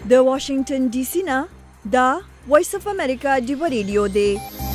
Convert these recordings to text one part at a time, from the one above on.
د واشنگټن ډي سي نه دا وایس اف امریکا ډیو ریډیو دی.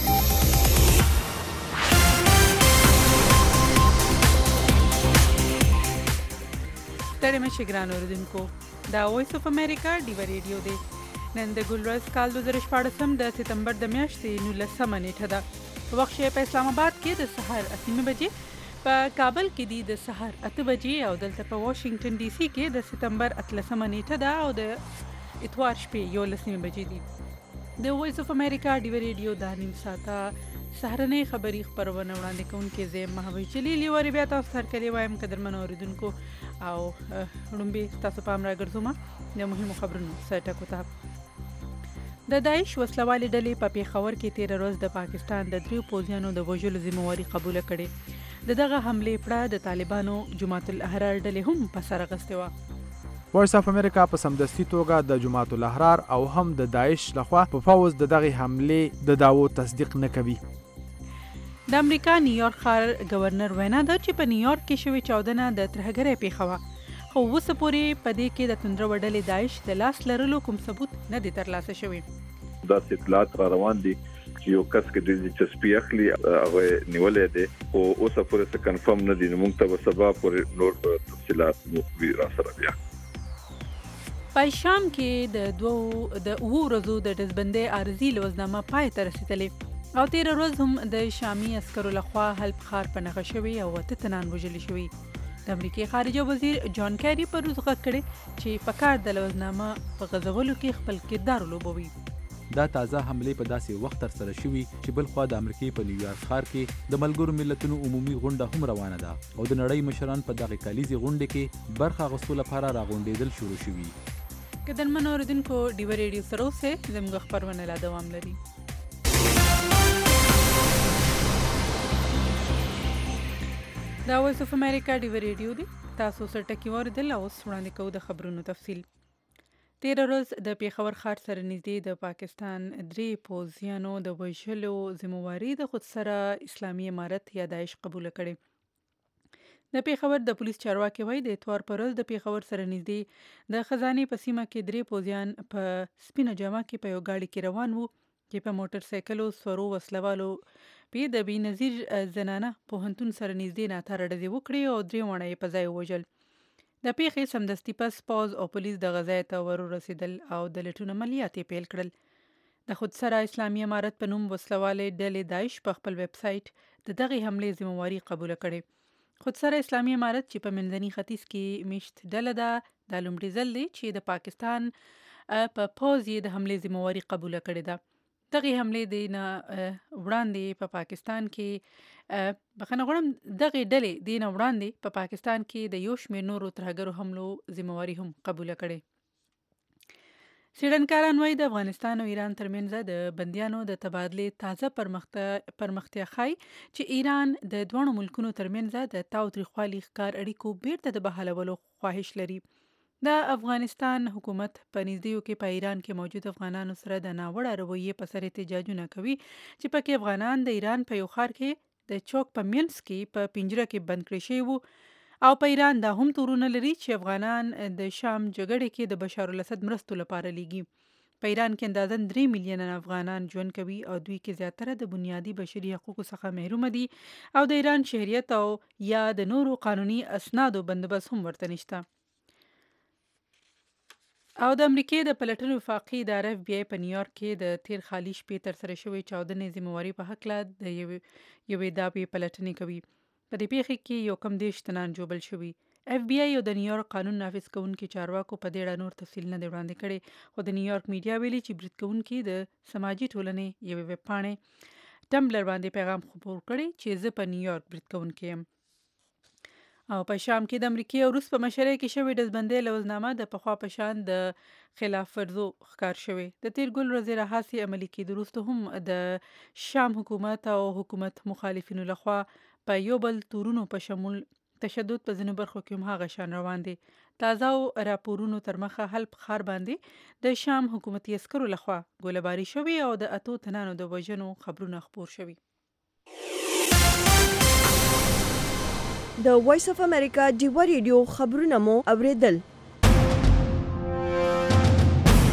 ستړي مشي ګران اوریدونکو، دا وایس اف امریکا ډیو ریډیو دی. نن د ګلورز کال 2014 د سپتمبر د میاشتې 19 نیټه ده. وخت په اسلام آباد کې د سحر 8 بجې، په کابل کې د سحر 8 بجې او دلته په واشنگټن ډي سي کې د سپتمبر 13 نیټه ده او د اتوار شپې 11 بجې دي. د وایس اف امریکا ډیو ریډیو د نیم ساعته سهارنۍ خبري خبرونه وړاندې کوونکې زه مهوي جلیل یو بیا تاسو ته هرکلی وایم قدرمن اوریدونکو او وړاندې تاسو پام راګرځوم د مهمو خبرونو سرټکو ته. د داعش وسلوالې ډلې په پیښور کې 13 ورځ د پاکستان د 3 پوځیانو د وژلو ذمہواري قبول کړې. دغه حمله پړه د طالبانو جماعت الاحرار ډلې هم په سر غستې و. وایس اف امریکا په سمدستي توګه د جماعت الاحرار او هم د داعش لخوا په فوز د دغه حمله د داوو تصدیق نه کوي. د امریکا نیویارک ښار گورنر وینا ده چې په نیویارک کې شوې چاودنه د ترهګرۍ پیښه وه، خو اوسه پورې په دې کې د توندرو ډلې داعش د لاس لرلو کوم ثبوت نه دی ترلاسه شوی. دا اطلاعات را روان دي چې یو کس کې د دلچسپي اخلي هغه نیولې ده او اوسه پورې څه کنفرم نه دي. موږ ته به سبا پورې نور تفصيلات مو را سره بیا. په شام کې د 2 ورځو د ډزبندۍ عارضي لوزنامه پای ته رسیدلې او 13 ورځ هم د شامي عسکرو لخوا حلب ښار په نښه شوی او 8 تنان وژل شوي. د امریکای خارجه وزیر جان کیری پر روز غږ کړی چې په کار د لوزنامه په غځولو کې خپل کردار ولوبوي. دا تازه حمله په داسې وخت تر سره شوې چې بل خوا د امریکای په نیویارک ښار کې د ملګرو ملتونو عمومي غونډه هم روانه ده او د نړۍ مشران په دغه کلیزي غونډه کې برخه اخیستلو لپاره راغونډېدل شروع شوي. قدرمن اوریدونکو ډیو ریډیو سره اوسئ، زموږ خبرونه لا دوام لري. دا وایس اف امریکا ډیو ریډیو دی. تاسو سره ټکی واردل او وړاندې کوو د خبرونو تفصیل. 13 ورځ د پیښور ښار سره نږدې د پاکستان 3 پوځیانو د وژلو ذمہواري د خودسره اسلامي امارت یا داعش قبول کړې. د پیښور د پولیس چارواکي وایي د اتوار پر ورځ د پیښور سره نږدې د خزانې په سیمه کې 3 پوځیان په سپینه جامه کې په یو ګاډي کې روان وو چې په موټر سایکلو سورو وسلوالو په د بېنظیر زنانه پوهنتون سره نږدې ناتاره ډزې وکړې او 3 واړه یې په ځای ووژل. د پیښې سمدستي پس پوځ او پولیس د غزا ته ورسېدل او د لټون عملیات یې پیل کړل. د خودسره اسلامي امارت په نوم وسلوالې ډلې داعش په خپل ویب سایټ د دغې حملې ذمہواري قبول کړې. خودسره اسلامي امارت چې په منځني ختیځ کې میشت ډله ده، دا لومړی ځل دی چې د پاکستان په پوځ یې د حملې ذمہواري قبول کړې ده. دغه حملې د نه وړاندې په پاکستان کې بخنه غواړم دغه ډلې د نه وړاندې په پاکستان کې د یو شمېر نورو ترهګرو حملو ذمہواري هم قبول کړې. څېړنکاران وایي د افغانستان او ایران ترمنځ د بندیانو د تبادلې تازه پرمختیا ښایي چې ایران د دوه ملکونو ترمنځ د تاوتریخوالي ښکار اړیکو بیرته د بحالولو خواهش لري. د افغانستان حکومت په نږدېیو کې په ایران کې موجود افغانانو سره د ناوړه رویې په سر احتجاجونه کوي چې پکې افغانان د ایران په یو ښار کې د چوک په منځ کې په پنجره کې بند کړي شوي وو او په ایران دا هم تورونه لري چې افغانان د شام جګړې کې د بشار الاسد مرستو لپاره لیږي. په ایران کې اندازاً 3 میلیونه افغانان ژوند کوي او دوی کې زیاتره د بنیادي بشري حقوقو څخه محروم دي او د ایران شهریت او یا د نورو قانوني اسنادو بندوبست هم ورته نشته. او د امریکای د پلټنو وفاقي اداره FBI په نیویارک کې د تیر خالي شپې تر سره شوې چاودنې ذمہواري په هکله د یوې دعوې پلټنې کوي. په دې پیښه کې یو کم 10 تنان ژوبل شوي. FBI او د نیویارک قانون نافذ کوونکي چارواکو په دې اړه نور تفصیل نه دی وړاندې کړی، خو د نیویارک میډیا ویلي چې برید کوونکي د سماجي ټولنې یوې ویب پاڼې ټمبلر باندې پیغام خپور کړی چې زه په نیویارک برید کوونکی یم. او په شام کې د امریکای او روس په مشرۍ کې شوې ډزبندۍ لوزنامه د پخوا په شان د خلاف ورزو ښکار شوې. د تیر ګل ورځې راهاسې عملي کېدو وروسته هم د شام حکومت او حکومت مخالفینو لخوا په یو بل تورونو په شمول تشدد په ځینو برخو کې هم هغه شان روان دي. تازه راپورونو تر مخه حلب ښار باندې د شام حکومتي عسکرو لخوا ګوله‌باري شوې او د 8 تنانو د وژنو خبرونه خپور شوي. د وایس اف امریکا ډیو ریډیو خبرونه مو اوریدل.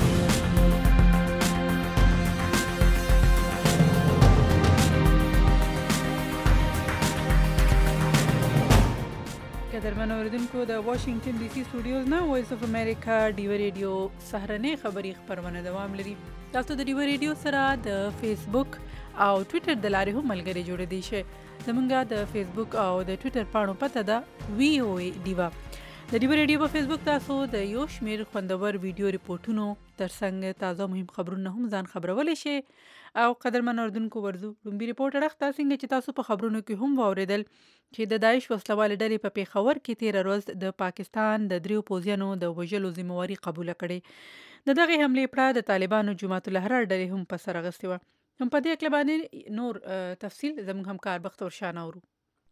قدرمن اوریدونکو د واشنگټن ډي سي سټوډیوز نه وایس اف امریکا ډیو ریډیو سهرنۍ خبری خبرونه دوام لري. تاسو د ډیو ریډیو سره د فیسبوک او ټوئیټر د لارې هم ملګری جوړ دی شئ. زمونږ د فیسبوک او د ټوئیټر پاڼو پته ده VOA ډیوا. د ډیو ریډیو په فیسبوک تاسو د یو شمیر خوندور ویډیو ریپورتونو ترڅنګ تازه مهم خبرونه هم ځان خبرولای شئ. او قدرمن اوریدونکو ورزو لومبي ریپورټ اړخ څنګه چې تاسو په خبرونو کې هم واوریدل چې د داعش وسلوال ډلې په پیښور کې 13 ورځ د پاکستان د دریو پوځیانو د وژلو ذمہواری قبول کړې. د دغه حمله پړه د طالبانو جماعت الاحرار ډلې هم په سر اخیستې و. هم په دې اړه باندې نور تفصیل زموږ همکار بختور شاه اورو.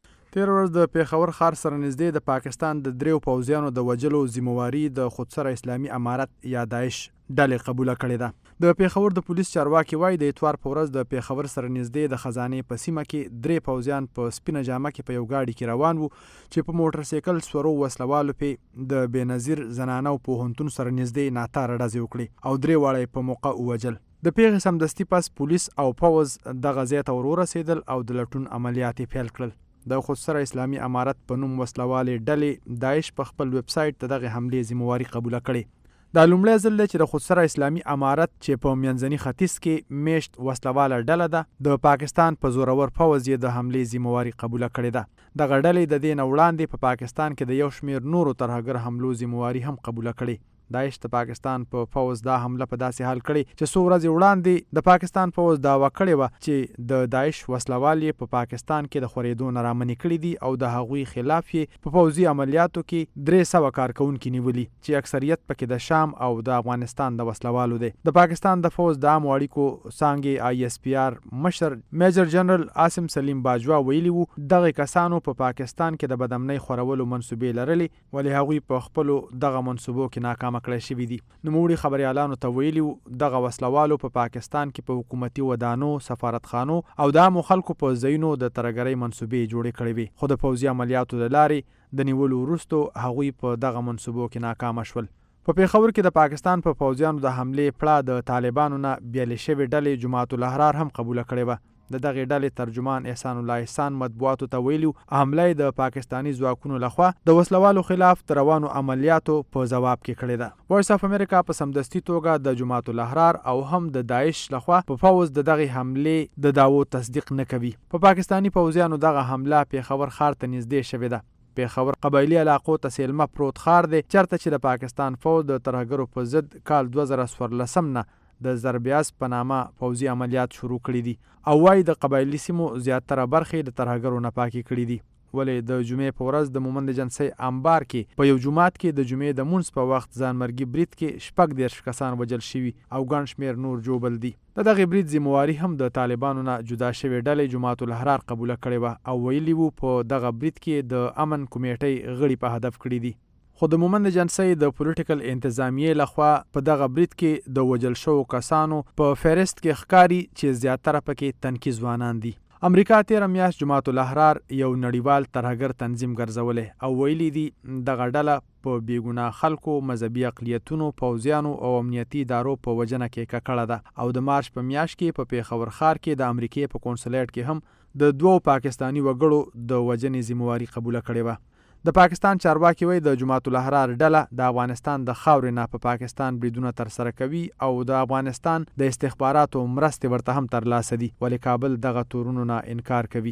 13 ورځ د پیښور ښار سره نږدې د پاکستان د دریو پوځیانو د وژلو ذمہواری د خودسره اسلامي امارت یا داعش ډلې قبول کړې ده. د پیښور د پولیس چارواکي وایي د اتوار په ورځ د پیښور سره نږدې د خزانې په سیمه کې 3 پوځیان په سپینه جامه کې په یو گاډي کې روان وو چې په موټر سایکل سورو وسلوالو په د بېنظیر زنانه او پوهنتون سره نږدې ناتاره ډزې وکړې او 3 واړه په موقع ووجل. د پیښې سمدستي پس پولیس او پوځ دغه ځای ته ورسېدل او د لټون عملیات پیل کړل. د خودسره اسلامي امارت په نوم وسلوالې ډلې داعش په خپل ویب سایټ ته دغه حملې ذمہواری قبول کړې. دا لومړی ځل دی چې د خودسره اسلامي امارت چې په منځني ختیځ کې میشت وسلواله ډله ده د پاکستان په زورور پوځ یې د حملې ذمہواری قبول کړې ده. دغه ډلې د دې نه وړاندې په پاکستان کې د یو شمیر نورو ترهګر حملو ذمہواری هم قبول کړې. داعش د پاکستان په پوځ دا حمله په داسې حال کړې چې څو ورځې وړاندې د پاکستان پوځ دعوا کړې وه چې د داعش وسلوال یې په پاکستان کې د خورېدو نه رامنې کړي دي او د هغوی خلاف یې په پوځي عملیاتو کې 300 کارکونکي نیولي چې اکثریت پکې د شام او د افغانستان د وسلوالو دی. د پاکستان د پوځ د عامو اړیکو څانګې ISPR مشر میجر جنرال عاصم سلیم باجوا ویلي وو دغه کسانو په پاکستان کې د بدامنۍ خورولو منصوبې لرلې ولې هغوی په خپلو دغه منصوبو کې ناکامه کړی شوي دي. نوموړي خبريالانو ته ویلي دغه وسلوالو په پاکستان کې په حکومتي ودانو، سفارتخانو او د عامو خلکو په ځایونو د ترهګرۍ منصوبې جوړې کړې وي خو د پوځي عملیاتو د لارې د نیولو وروستو هغوی په دغه منصوبو کې ناکامه شول. په پیښور کې د پاکستان په پوځیانو د حملې پړه د طالبانو نه بیلې شوې ډلې جماعت الاحرار هم قبول کړې وه. د دغه ډلې ترجمان احسان الله احسان مطبوعاتو ته ویلي حمله د پاکستاني ځواکونو لخوا د وسلوالو خلاف د روانو عملیاتو په ځواب کې کړې ده. وایس اف امریکا په سمدستي توګه د جماعت الاحرار او هم د داعش لخوا په پوځ د دغه حملې د دعوو تصدیق نه کوي. په پاکستاني پوځیانو دغه حمله پیښور ښار ته نږدې شوې ده. پیښور قبایلي علاقو ته سیلمه پروت ښار دی چېرته چې د پاکستان پوځ د ترهګرو په ضد کال 2014 نه د زربیاز په نامه پوځي عملیات شروع کړي دي او وايي د قبایلي سیمو زیاتره برخې د ترهګرو نه پاکې کړي دي. ولې د جمعې په ورځ د مومند جنسي انبار کې په یو جومات کې د جمعې د مونځ په وخت ځانمرګي برید کې 14 کسان وژل شوي او ګڼ شمېر نور ژوبل دي. د دغې برید ذمہواری هم د طالبانو نه جدا شوې ډلې جماعت الاحرار قبوله کړې وه او ویلي وو په دغه برید کې د امن کمیټۍ غړي په هدف کړي دي. خو د مومند جنسي د پولیټیکل انتظامیې لخوا په دغه برید کې د وژل شوو کسانو په فهرست کې ښکاري چې زیاتره پکې تنکي ځوانان دي. امریکا 13 میاشت جماعت الاحرار یو نړیوال ترهګر تنظیم ګرځولی او ویلي دي دغه ډله په بېګناه خلکو، مذهبي اقلیتونو، پوځیانو او امنیتي ادارو په وژنه کې ککړه ده او د مارچ په میاشت کې په پیښور ښار کې د امریکې په کونسلیټ کې هم د 2 پاکستاني وګړو د وژنې ذمہواری قبوله کړې وه. د پاکستان چارواکي وایي د جماعت الاحرار ډله د افغانستان د خاورې نه په پاکستان بریدونه ترسره کوي او د افغانستان د استخباراتو مرستې ورته هم ترلاسه دي ولې کابل دغه تورونو نه انکار کوي.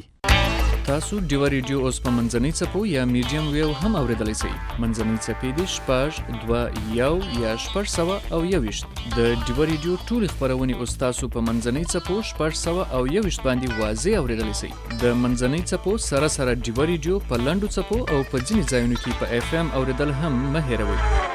تاسو ډیو ریډیو اوس په منځنۍ څپو یا میډیم ویو هم اوریدلی شئ. منځنۍ څپې دي 6.2 یا 6.1 د ډیو ریډیو ټولې خپرونې اوس تاسو په منځنۍ څپو 6.1 باندې واضح اوریدلی شئ. د منځنۍ څپو سره سره ډیو ریډیو په لنډو څپو او په ځینې ځایونو کې په FM اوریدل هم مه هېروئ.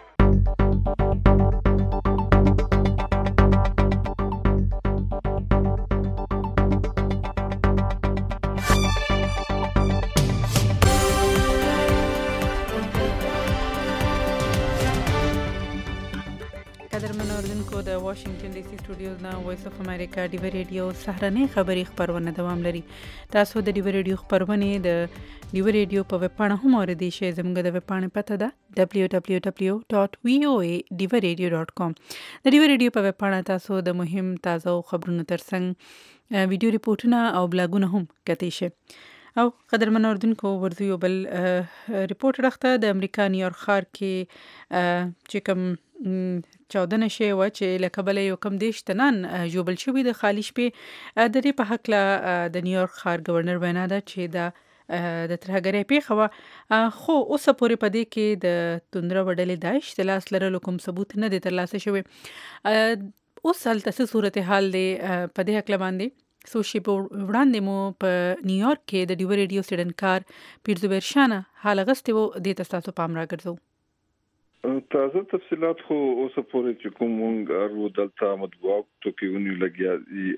د واشنگټن ډي سي سټوډیوز نه وایس اف امریکا ډیو ریډیو سهرنۍ خبری خبرونه دوام لري. تاسو د ډیو ریډیو خبرونه د ډیو ریډیو په ویب پاڼه هم اوریدئ شئ. زموږ د ویب پاڼې پته ده www.voadivaradio.com. د ډیو ریډیو په ویب پاڼه تاسو د مهم تازه خبرونو ترڅنګ ویډیو ریپورتونه او بلاګونه هم کتئ شئ. او قدرمن اوردونکو ورځو یو بل ریپورت راخته د امریکا نیویارک ښار کې چې کوم چاودنه شوې وه چې له کبله یو کم دېرش تنان ژوبل شوي د خالي شپې د دې په هکله د نیویارک ښار ګورنر وینا ده چې دا د ترهګرۍ پیښه وه، خو اوسه پورې په دې کې د توندره وډلې داعش د لاس لرلو کوم ثبوت نه دی ترلاسه شوی. اوس هلته څه صورتحال دی په دې هکله باندې څو شېبې وړاندې مو په نیویارک کې د ډیوه ریډیو څېړنکار پیر زبیر شاه نه حال اخیستی و، دې ته ستاسو پام راګرځوو. تازه تفصیلات خو اوسه پورې چې کوم مونږ ارو دلته مطبوعاتو کې ونیو لګیا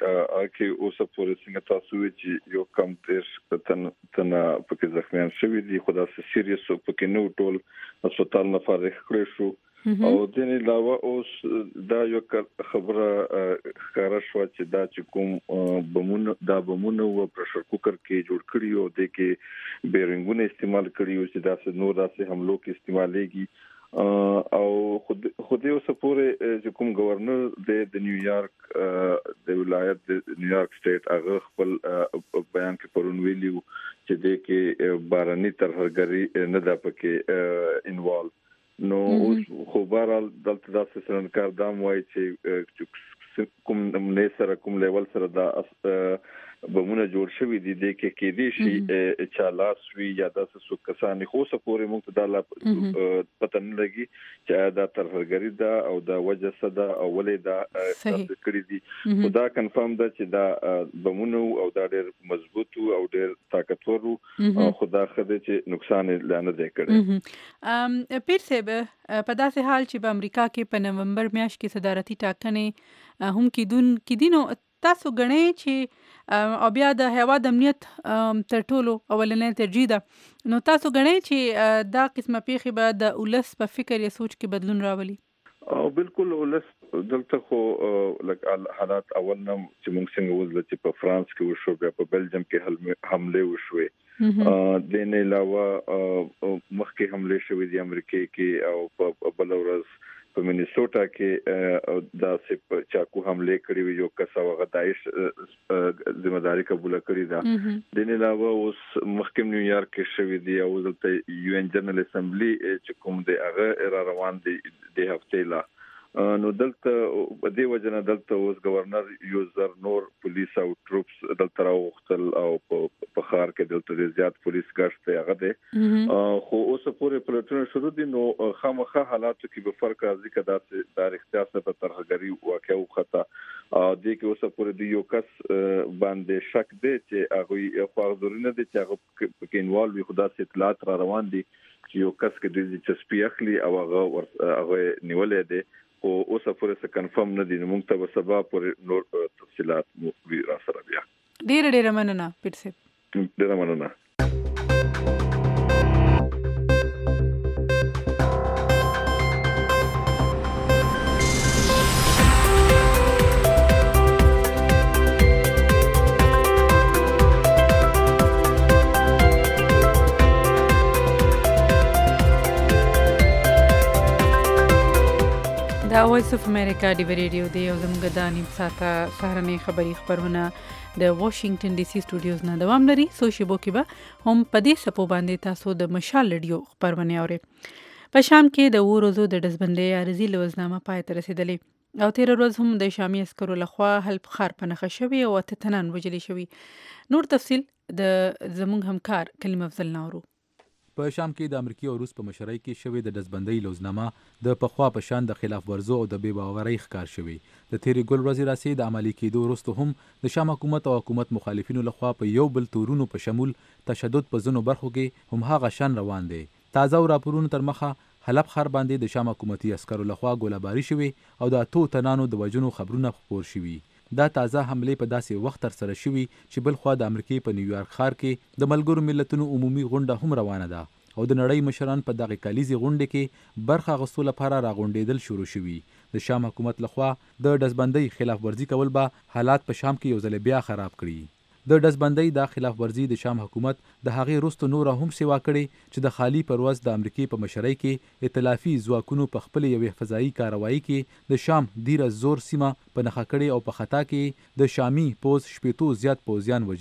کې اوسه پورې څنګه تاسو وی چې یو کم دېرش تنه پکې زخمیان شوي دي، خو داسې سیریس پکې نه ټول هسپتال نه فارغ کړی شو. او د نه علاوه اوس دا یو خبره ښکاره شوه چې دا چې کوم بمونه و پرشر کوکر کې جوړ کړي او د کې بیرنګونه استعمال کړي او چې داسې نور داسې حملو کې استعمالېږي. او خو دې اوس پورې چې کوم گورنر د نیویارک د ولایت د نیویارک سټیټ هغه خپل بیان کې پرون ویلیو چې د کې باراني ترهګري نه ده پکې انوالو. نو اوس خو بهرحال دلته داسې څېړنکار دا وایي چې کوم نه سره کوم لیول سره دا بمونه جوړ شوي دي د کې کېدی شي چې لاس وی یا داسې څو کسان خو څه پورې موږ ته دا پته نه لګي چې دا ترهګري ده او دا وجه څه ده او ولې دا تاسو کړی دي. خو دا کنفرم ده چې دا بمونه او دا ډېر مضبوط او ډېر طاقتور خو دا خدای چې نقصان نه دی کړی. پیر صاحب په داسې حال چې په امریکا کې په نومبر میاشت کې صدارتي ټاکنې هم کېدونکې دي، نو تاسو ګڼئ چې او بیا د هیواد امنیت تر ټولو اولنۍ ترجیح ده، نو تاسو ګڼئ چې دا قسمه پیښې به د ولس په فکر یا سوچ کې بدلون راولي؟ او بالکل ولس دلته خو لکه حالات اول نه چې موږ څنګه وزله چې په فرانس کې وشو، بیا په بلجیم کې حمله وشوې، د نه علاوه مخکې حمله شوې دي امریکا کې او په بل ورځ په مینیسوټا کې دا سپ چاکو حمله کړې وي، یو کس هغه داعش ذمہداري قبول کړې ده. د نه علاوه اوس مخکې نیویارک کې شوې دي او دلته یو ان جنرال اسمبلی چې کوم دی هغه را روان دي د هفته لا. نو دلته په دې وجه نه دلته اوس گورنر یو زر نور پولیس او ټروپس دلته راوختل او په ښار کې دلته زیات پولیس ګشت هغه دي. خو اوس پورې پلټنه شروع دي، نو خامخا حالاتو کې به فرق راځي کدا د اختیار په طرحګری واقع او خطا د کې اوس پورې د یو کس باندې شک دی چې هغه خو ضروري نه دي چې هغه کې انوالو وي، خدا سي اطلاعات را روان دي چې یو کس کې د چسپی اخلي او هغه نیولې دي، او اوس پورې څه کنفرم نه دي. موږ ته به سبا پورې نور تفصيلات را سره بیا. ډېر مننه پیر صاحب. ډېر مننه. دا وایس اف امریکا ډیوه ریډیو دی او زموږ د نیم ساعته سهارنۍ خبري خبرونه د واشنگټن ډي سي سټوډیوز نه دوام لري. څو شیبو کې به هم په دې سپو باندې تاسو د مشال ریډیو خبرونه اورئ. په شام کې د ورځو د ډزبندۍ عارضي لوزنامه پای ته رسیدلې او 13 ورځ هم د شامي عسکرو لخوا حلب ښار په نښه شوی او 8 تنان وژل شوي. نور تفصیل د زموږ همکار کلیم افضل ناورو. په شام کې د امریکای او روس په مشرۍ کې شوې د ډزبندۍ لوزنامه د پخوا په شان د خلاف ورزو او د بې باورۍ ښکار شوی. د تیرې ګل ورځې راسي د عملي کېدو وروسته هم د شام حکومت او حکومت مخالفینو لخوا په یو بل تورونو په شمول تشدد په ځینو برخو کې هم هغه شان روان دی. تازه راپورونو تر مخه حلب ښار باندې د شام حکومتي عسکرو لخوا ګولهباري شوې او د 8 تنانو د وژنو خبرونه خپور شوي. دا تازه حمله په داسې وخت تر سره شوي چې بل خوا د امریکای په نیویارک ښار کې د ملګرو ملتونو عمومي غونډه هم روانه ده او د نړۍ مشران په دغه کلیزي غونډه کې برخه اخیستو لپاره راغونډېدل شروع شوي. د شام حکومت لخوا د ډزبندۍ خلاف ورزي کول به حالات په شام کې یو ځل بیا خراب کړي. د ډزبندۍ د خلاف ورزي د شام حکومت د هغې وروسته نوره هم سیوا کړې چې د خالي پرواز د امریکای په مشرۍ کې ائتلافي ځواکونو په خپل یوې فضایي کاروایی کې د شام ډیره زور سیمه په نښه کړې او په خطا کې د شامي پوز 80 زیات پوځیان وژلي.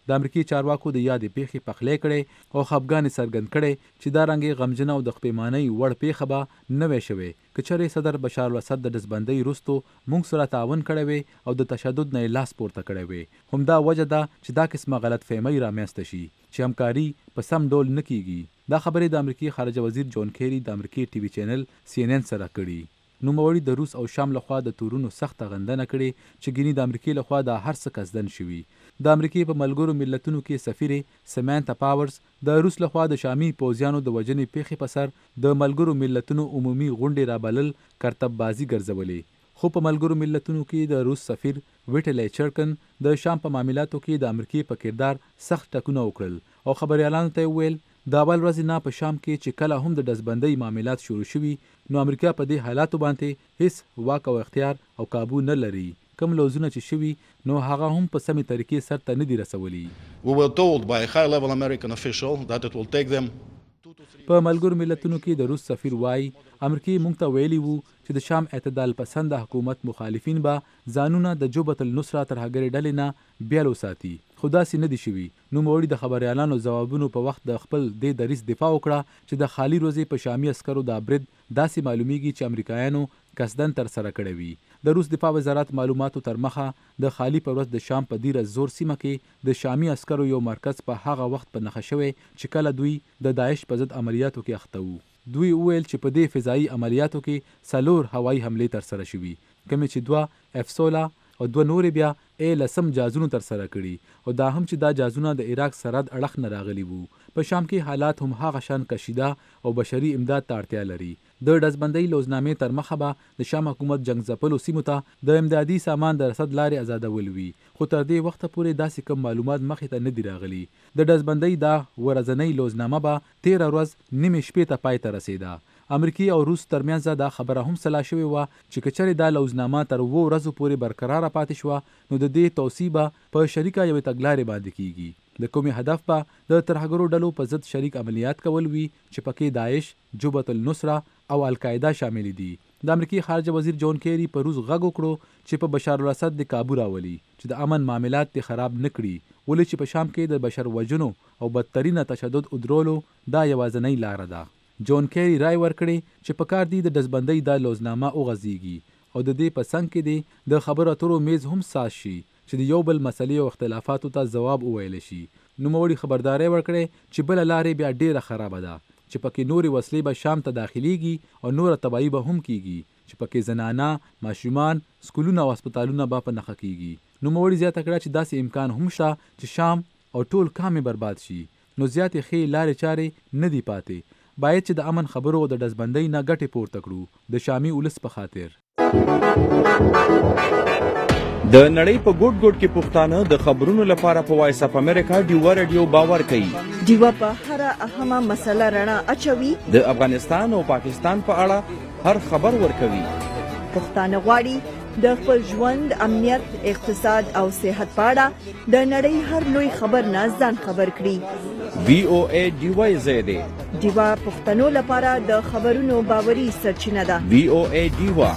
د امریکای چارواکو د یادې پیښې پخلی کړی او خفګان څرګند کړی چې دا رنګې غمجنه او د خپېمانۍ وړ پیښه به نه وی شوې که چېرې صدر بشار الاسد د ډزبندۍ وروستو موږ سره تعاون کړی وی او د تشدد نه یې لاس پورته کړی وی. همدا وجه ده چې دا قسمه غلط فهمۍ رامنځته شي چې همکاري په سم ډول نه کیږي. دا خبرې د امریکای خارجه وزیر جون کیری د امریکای ټي وي چینل CNN سره کړي. نوموړي د روس او شام لخوا د تورونو سخته غندنه کړې چې ګینې د امریکای لخوا دا هر څه قصدن شوي. د امریکای په ملګرو ملتونو کې سفیر سمانتا پاورز د روس لخوا د شامي پوځیانو د وژنې پیښې په سر د ملګرو ملتونو عمومي غونډې رابلل کرتب بازي ګرځولې. خو په ملګرو ملتونو کې د روس سفیر ویټلی چرکن د شام په معاملاتو کې د امریکای په کردار سخت ټکونه وکړل او خبريالانو ته ویل د اول ورځې نه په شام کې چې کله هم د ډزبندۍ معاملات شروع شوي نو امریکا په دې حالاتو باندې هیڅ واک او اختیار او قابو نه لري. کوم لوزونه چې شوي نو هغه هم په سمې طریقې سرته نه دي رسولي. We were told by a high-level American official that it will take them په ملګرو ملتونو کې د روس سفیر وایي امریکای موږ ته ویلي وو چې د شام اعتدال پسنده حکومت مخالفین به ځانونه د جبهة النصره ترهګرې ډلې نه بیل وساتي خو داسې نه دي شوي. نوموړي د خبريالانو ځوابونو په وخت د خپل دې دریځ دفاع وکړه چې د خالي روزي په شامي عسکرو د برید داسې معلومیږي چې امریکایانو قصدن تر سره کړی وي. د روس دفاع وزارت معلوماتو تر مخه د خالي پر ورځ د شام په ډیره زور سیمه کې د شامي عسکرو یو مرکز په هغه وخت په نښه شوی چې کله دوی د داعش په ضد عملیاتو کې اخته وو. دوی وویل چې په دې فضایي عملیاتو کې 4 هوایي حملې تر سره شوي کومې چې 2 F-16 او 2 نورې بیا A-10 جازونو تر سره کړي او دا هم چې دا جازونه د عراق سرحد اړخ نه راغلي وو. په شام کې حالات هم هغه شان کشیده او بشري امداد ته اړتیا لري. د ډزبندۍ لوزنامې تر مخه به د شام حکومت جنگ ځپلو سیمو ته د امدادي سامان د رسد لارې آزادول وي خو تر دې وخته پورې داسې کوم معلومات مخې ته نه دي راغلي. د ډزبندۍ دا ورځنۍ لوزنامه به 13 ورځ نیمې شپې ته پای ته رسیده. امریکای او روس ترمنځ دا خبره هم سلا شوې وه چې کچرې دا لوزنامه تر 2 ورځو پورې برقراره پاتې شوه نو د دې توصیه به په شریکه یوې تګلارې باندې کیږي. د کومې هدف به د ترهګرو ډلو په ضد شریک عملیات کول وي چې پکې داعش، جبهة النصره او القاعده شامل دي. د امریکای خارجه وزیر جون کیری په روز غږ وکړو چې په بشار الاسد د کابو راولي چې د امن معاملات ته خراب نه کړي ولې چې په شام کې د بشر وژنو او بدترینه تشدد ادرولو دا یوازینۍ لار ده. جون کیری رای ورکړي چې په کار دی د ډزبندۍ د لوزنامه وغځيږي او د دې په څنګ کې دی د خبرو اترو میز هم ساز شي چې د یو بل مسلې او اختلافاتو ته ځواب وویل شي. نوموړي خبرداري ورکړي چې بل لارې بیا ډیره خرابه ده چې پکې نوري وسلې به شام ته داخليږي او نور تبعی به هم کیږي چې پکې زنانه، ماشومان، سکولونه او هسپتالونه به په نښه کیږي. نوموړي زیاته کړه چې داسې امکان هم شته چې شام او ټول کامې برباد شي نو زیاتې ښې لارې چارې نه دی پاتې. باید چې د امن خبرو او د ډزبندۍ نه ګټې پورته کړو د شامي ولس په خاطر. د نړۍ په ګوټ ګوټ کې پښتانه د خبرونو لپاره په وایس اپ امریکا ډیوا رادیو باور کوي. ډیوا په هر اهمه مسله رڼا اچوي. د افغانستان او پاکستان په اړه هر خبر ورکوي. پښتانه غواړي د خپل ژوند، امنیت، اقتصاد او صحت په اړه د نړۍ هر لوی خبر نه ځان خبر کړي. VOA ډیوا زیاده ډیوا پښتنو لپاره د خبرونو باوري سرچینه ده. VOA ډیوا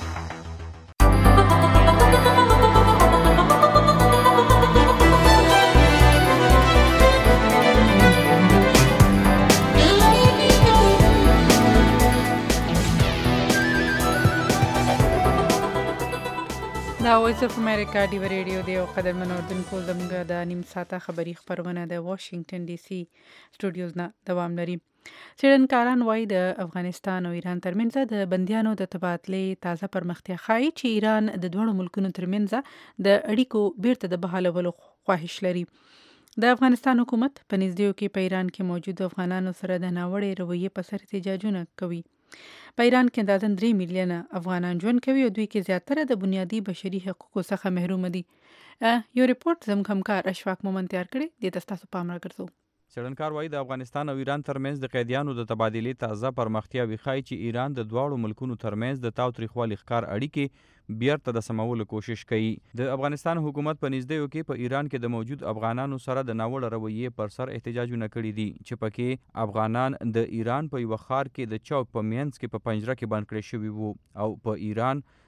دا وایس اف امریکا ډیوا ریډیو دی او قدرمن اوردونکو زموږ د نیم ساعته خبری خبرونه د واشنگټن ډي سي سټوډیوز نه دوام لري. څېړنکاران وایي د افغانستان او ایران ترمنځ د بندیانو د تبادلې تازه پرمختیا ښایي چې ایران د دوه ملکونو ترمنځ د اړیکو بیرته د بحالولو خواهش لري. د افغانستان حکومت په نږدېو کې په ایران کې موجود افغانانو سره د ناوړې رویې په سر احتجاجونه کوي. په ایران کې اندازاً 3 میلیونه افغانان ژوند کوي او دوی کې زیاتره د بنیادي بشري حقوقو څخه محروم دي. یو ریپورت زموږ همکار اشفاق مومن تیار کړی دی، تاسو پام راګرځو. څېړنکار وایي د افغانستان او ایران ترمنځ د قیدیانو د تبادلې تازه پرمختیا وښایي چې ایران د دواړو ملکونو ترمنځ د تاوتریخوالي ښکار اړیکې بیرته د سمولو کوشش کوي. د افغانستان حکومت په نږدېو کې په ایران کې د موجود افغانانو سره د ناوړه رویې پر سر احتجاجونه کړي دي چې پکې افغانان د ایران په یو ښار کې د چوک په مینځ کې په پنجره کې بند کړي شوي وو او په ایران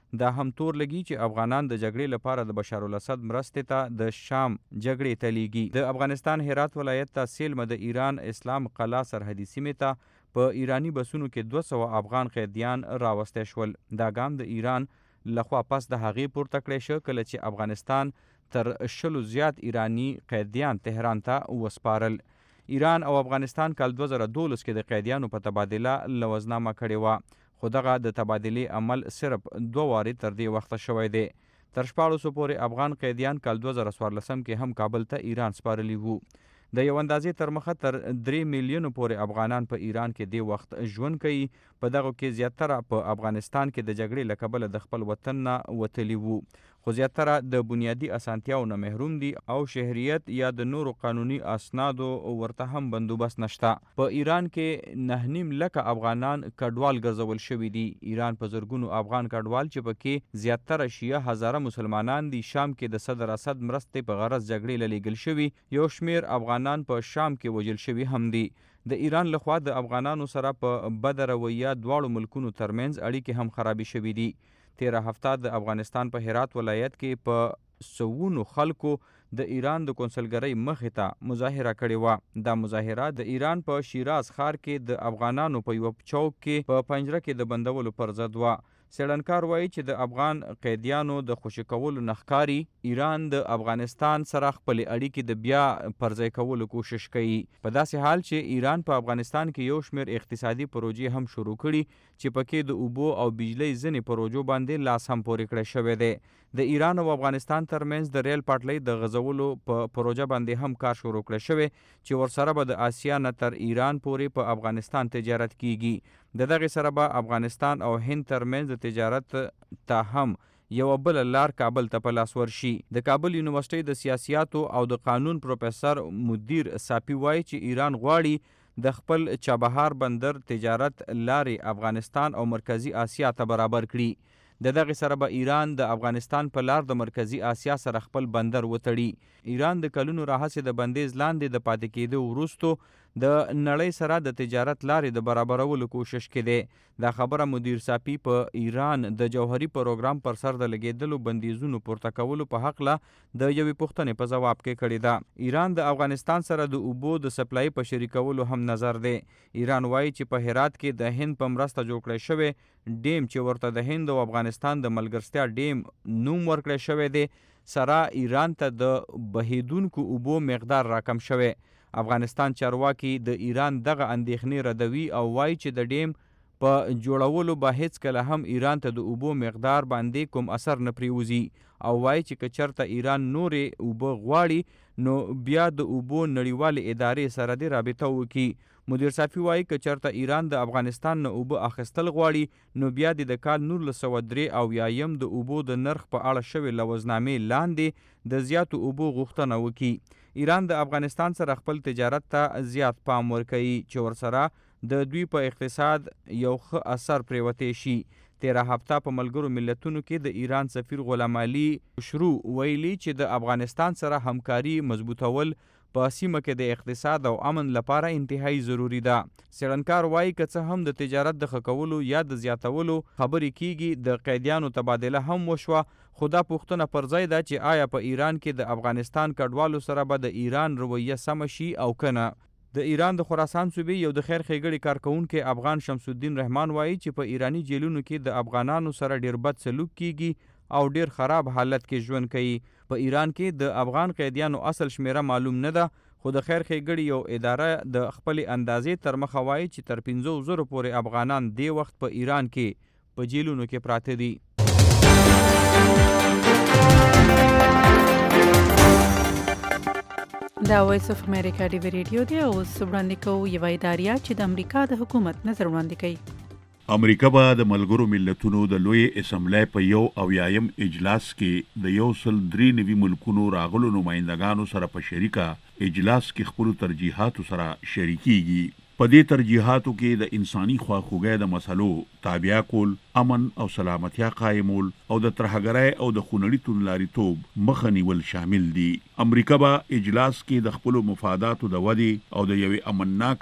دا هم تور لګي چې افغانان د جګړې لپاره د بشار الاسد مرستې ته د شام جګړې ته لیږي. د افغانستان هرات ولایت ته سیلمه د ایران اسلام قلعه سرحدي سیمې ته په ایرانی بسونو کې 200 افغان قیدیان راوستی شول. دا ګام د ایران لخوا پس د هغې پورته کړی شو کله چې افغانستان تر 100 زیات ایرانی قیدیان تهران ته وسپارل. ایران او افغانستان کال 2012 کې د قیدیانو په تبادله لوزنامه کړې وه، خو دغه د تبادلې عمل صرف 2 وارې تر دې وخته شوی دی. تر 1400 پورې افغان قیدیان کال 2014 کې هم کابل ته ایران سپارلی وو. د یو اندازې تر مخه تر 3 میلیونو پورې افغانان په ایران کې د وخت ژوند کوي. په دغه کې زیاتره په افغانستان کې د جګړې له کبله د خپل وطن نه وتلي وو، خو زیاتره د بنیادی اسانتیاو نه محروم دي او شهریت یا د نورو قانوني اسنادو ورته هم بندوبست نشته. په ایران کې 9.5 لکه افغانان کډوال ګرځول شوي دي. ایران په زرګونو افغان کډوال چې پکې زیاتره شیعه هزاره مسلمانان دي شام کې د صدر اسد مرستې په غرض جګړې له لیږل شوي. یو شمیر افغانان په شام کې وژل شوي هم دي. د ایران لخوا د افغانانو سره په بد رویه دواړو ملکونو ترمنځ اړیکې هم خرابې شوي دي. 13 هفته د افغانستان په هرات ولایت کې په سوونو خلکو د ایران د کونسلګرۍ مخې ته مظاهره کړې وه. دا مظاهره د ایران په شیراز ښار کې د افغانانو په یوه چوک کې په پنجره کې د بندولو پر ضد وه. څېړنکار وایي چې د افغان قیدیانو د خوشي کولو نه ښکاري ایران د افغانستان سره خپلې اړیکې د بیا پرځای کولو کوشش کوي. په داسې حال چې ایران په افغانستان کې یو شمېر اقتصادي پروژې هم شروع کړي چې پکې د اوبو او بجلۍ ځینې پروژو باندې لاس هم پورې کړی شوی دی. د ایران او افغانستان ترمنځ د ریل پټلۍ د غځولو په پروژه باندې هم کار شروع کړی شوی چې ورسره به د آسیا نه تر ایران پورې په افغانستان تجارت کیږي. د دغې سره به افغانستان او هند ترمنځ د تجارت ته هم یو بل لار کابل ته په لاس ورشي. د کابل یونیورسيټۍ د سیاسیاتو او د قانون پروفیسور مدیر صافي وایي چې ایران غواړي د خپل چابهار بندر تجارت لارې افغانستان او مرکزی آسیا ته برابر کړي. د دغه سره به ایران د افغانستان په لار د مرکزی آسیا سره خپل بندر وتړي. ایران د کلونو راهیسې د بندیز لاندې د پاتې کېدو وروسته د نړۍ سره د تجارت لارې د برابرولو کوشش کړي. دا خبره مدیر صافي په ایران د جوهري پروګرام پر سر د لګیدلو بندیزونو پورته کولو په حق له د یوې پوښتنې په جواب کې کړې ده. ایران د افغانستان سره د اوبو د سپلای په شریکولو هم نظر دی. ایران وایي چې په هرات کې د هند په مرسته جوړ کړی شوی ډیم چې ورته د هند او افغانستان د ملګرتیا ډیم نوم ورکړی شوی دی سره ایران ته د بهیدونکو اوبو مقدار راکم شوی. افغانستان چارواکي د ایران دغه اندېښنې ردوي او وایي چې د ډیم په جوړولو به هیڅ کله هم ایران ته د اوبو مقدار باندې کوم اثر نه پریوزي او وایي چې که چېرته ایران نورې اوبه غواړي نو بیا د اوبو نړیوالې ادارې سره دې رابطه وکړي. مدیر صافي وایي که چېرته ایران د افغانستان نه اوبه اخیستل غواړي نو بیا د کال 1993 د اوبو د نرخ په اړه شوې لوزنامې لاندې د زیاتو اوبو غوښتنه وکړي. ایران د افغانستان سره خپل تجارت ته زیات پام ورکوي چې ورسره د دوی په اقتصاد یو ښه اثر پریوتی شي. 13 هفته په ملګرو ملتونو کې د ایران سفیر غلام علي شروع ویلي چې د افغانستان سره همکاري مضبوطول په سیمه کې د اقتصاد او امن لپاره انتهایی ضروری ده. څېړنکار وایي که څه هم د تجارت د ښه کولو یا د زیاتولو خبرې کیږي د قیدیانو تبادله هم وشوه، خو دا پوښتنه پر ځای ده چې آیا په ایران کې د افغانستان کډوالو سره به د ایران رویه سمه شي او کنه. د ایران د خراسان صوبې یو د خیر ښېګړې کارکوونکی افغان شمس الدین رحمان وایي چې په ایرانی جیلونو کې د افغانانو سره ډیر بد سلوک کیږي او ډیر خراب حالت کې ژوند کوي. په ایران کې د افغان قیدیانو اصل شمیره معلوم نه ده، خو د خیر ښېګړې یو اداره د خپل اندازې تر مخه وایي چې تر 500 پورې افغانان دی وخت په ایران کې په جیلونو کې پراته دي. دا وایس اف امریکا ډي وی ریډیو دی او وړاندې کوو یو اداریا چې د امریکا د حکومت نظر وړاندې کوي. امریکا به د ملګرو ملتونو د لوی اسمبلی په 1 اجلاس کې د 193 ملکونو راغلو نمائندګانو سره په شریکه اجلاس کې خپل ترجیحاتو سره شریکيږي. په دې ترجیحاتو کې د انساني خواخوږۍ د مسلو تابع کول، امن او سلامتیا قائمول او د ترهګرۍ او د خونړي توندلاریتوب مخه نیول شامل دي. امریکا به اجلاس کې د خپل مفاداتو د ودی او د یوې امنناکه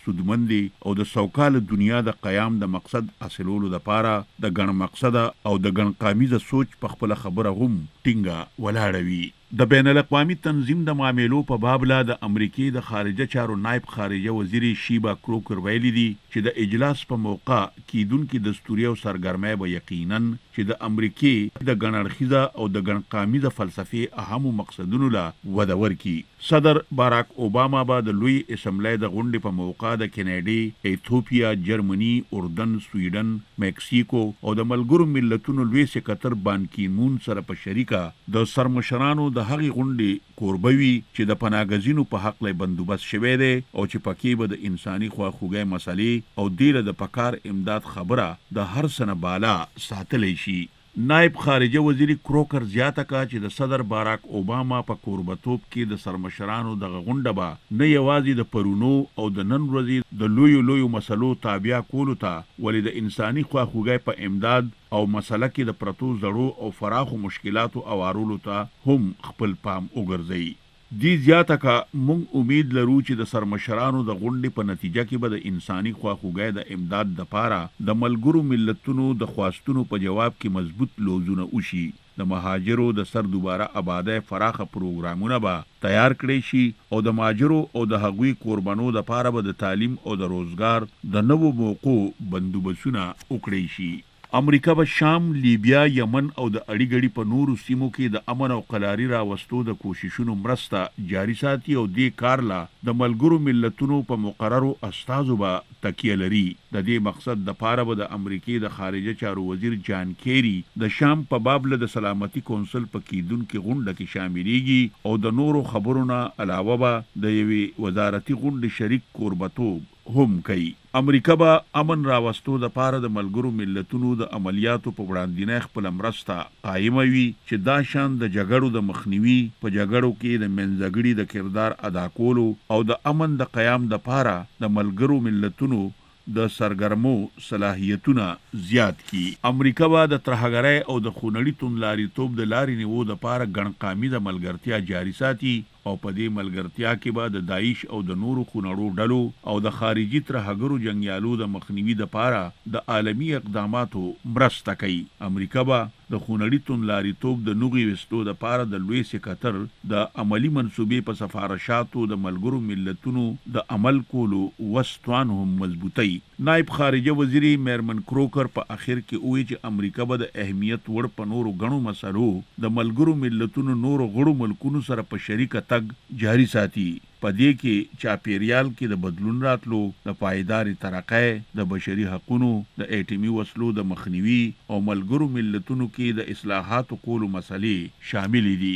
سودمندي او د سوکاله دنیا د قیام د مقصد حاصلولو لپاره د ګڼ مقصده او د ګڼ قامیزه سوچ په خپل خبره هم ټینګه ولاړه وي. د بین الاقوامي تنظیم د معاملو په باب لا د امریکای د خارجه چارو نائب خارجه وزیر شیبا کروکر ویلي دي چې د اجلاس په موقع کیدونکو دستوري او سرګرمۍ به یقینا چې د امریکای د ګڼړخیزه او د ګڼ قامیزه فلسفي اهم مقصدونو لا وده ورکي. صدر باراک اوباما به د لوی اسمبلی د غونډې په موقع د کینیډي، ایتھوپیا، جرمني، اردن، سویډن، میکسیکو او د ملګرو ملتونو لوی سکرټر بان کی مون سره په شریکه د سرمشرانو د هغې غونډې کوربوي چې د پناهګزینو په حق له بندوبست شوی دی او چې پکې به د انساني خواخوږۍ مسلې او دیله د پکار امداد خبره د هر سنه بالا ساتلی شي. نائب خارجه وزیر کروکر زیاته کا چې د صدر باراک اوباما په کوربتوب کې د سرمشرانو د غونډه به نه یوازې د پرونو او د نن ورځې د لویو مسلو تابع کولو ته ولې د انساني خواخوږۍ په امداد او مسله کې د پرتو زړو او فراخو مشکلاتو اوارولو ته هم خپل پام وګرځي. دی زیاته کا مونږ امید لرو چې د سرمشرانو د غونډې په نتیجه کې به د انساني خواخوږۍ د امداد دپاره د ملګرو ملتونو د خواستونو په جواب کې مضبوط لوزونه وشي. د مهاجرو د سر دوباره آبادۍ فراخه پروګرامونه به تیار کړی شي او د مهاجرو او د هغوی کوربنو دپاره به د تعلیم او د روزګار د نوو موقعو بندوبستونه وکړی شي. امریکا به شام، لیبیا، یمن او د اړیګړي په نورو سیمو کې د امن او قلاري راوستو د کوششونو مرسته جاري ساتي او دې کار لا د ملګرو ملتونو په مقررو استازو به تکیه لري. د دې مقصد د پاره به د امریکای د خارجه چارو وزیر جان کیری د شام په باب له د سلامتي کونسل په کیدونکو غونډه کې شاملېږي او د نورو خبرونو علاوه به د یوې وزارتي غونډې شریک کوربتوب هم کوي. امریکا به امن راوستو د پاره د ملګرو ملتونو د عملیاتو په وړاندې خپل مرسته قایموي چې دا شان د جګړو د مخنیوي په جګړو کې د منځګړي د کردار ادا کولو او د امن د قیام د پاره د ملګرو ملتونو د سرګرمو صلاحیتونه زیات کی. امریکا به د ترهګرۍ او د خونړي توندلاریتوب د لارې نیو د پاره ګڼ قامیزه ملګرتیا جاري ساتي او په دې ملګرتیا کې به د داعش او د نورو خونړو ډلو او د خارجي ترهګرو جنگیالو د مخنیوي د پاره د عالمی اقداماتو مرسته کوي. امریکا به د خونړي توندلاریتوب د نوغي وستو د پاره د لوی سکرټر د عملی منصوبې په سفارشاتو د ملګرو ملتونو د عمل کولو وستوان هم مضبوطي. نائب خارجه وزیر میرمن کروکر په اخر کې وایي چې امریکا به د اهمیت وړ په نورو غنو مسلو د ملګرو ملتونو نورو غړو ملکونو سره په شریکه جاری ساتي. په دې کې چاپیریال کې د بدلون راتلو، د پایداري ترقۍ، د بشري حقوقو، د ایټمي وسلو د مخنیوي او ملګرو ملتونو کې د اصلاحاتو کولو مسلې شامل دي.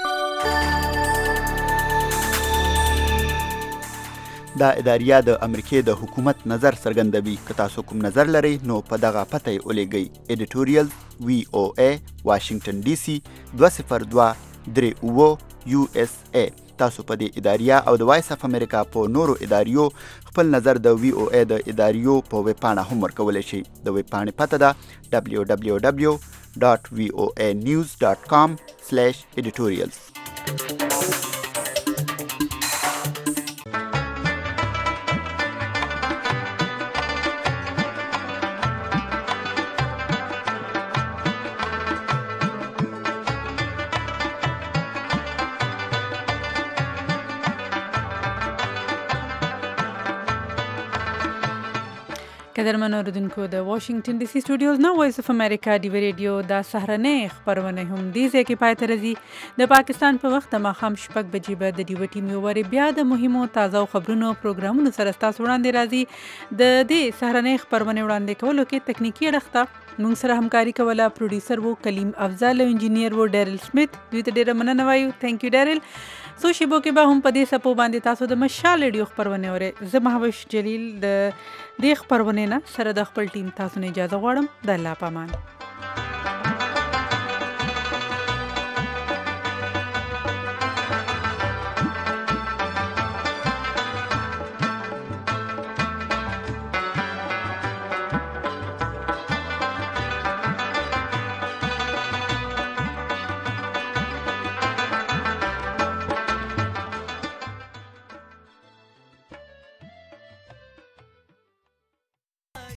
دا اداریه د امریکای د حکومت نظر څرګندوي. که تاسو کوم نظر لرئ نو په دغه پته یې ولیږئ. ایډیټوریال VOA واشنگټن DC 20238 USA. تاسو په دې اداریه او د وایس اف امریکا په نورو اداریو خپل نظر د VOA د اداریو په ویب پاڼه هم ورکولی شئ. د ویب پاڼې پته ده www.voanews.com/editorials. قدرمن اوریدونکو د واشنگټن DC سټوډیوز نو وایس اف امریکا دی ریډیو د سهرنې خبرونه هم دې ځای کې پای ته رسي. د پاکستان په وخت ماښام 6 بجې به د ډیو ټیم یو وری بیا د مهمو تازه خبرونو پروګرامونو سره تاسو وړاندې راځي. د دې سهرنې خبرونه وړاندې کولو کې تکنیکی اړخته موږ سره همکاري کوله پروډوسر وو کلیم افضل او انجینیر وو ډیرل سمیت. دوی ته ډیره مننه وایو. ثانک یو ډیرل. سو شیبو کې به هم په دې سپو باندې تاسو د مشال ریډیو خبرونه اورئ. زه مهوش جلیل د دې خبرونه نه سره د خپل ټیم تاسو نه اجازه غواړم. د الله پامان.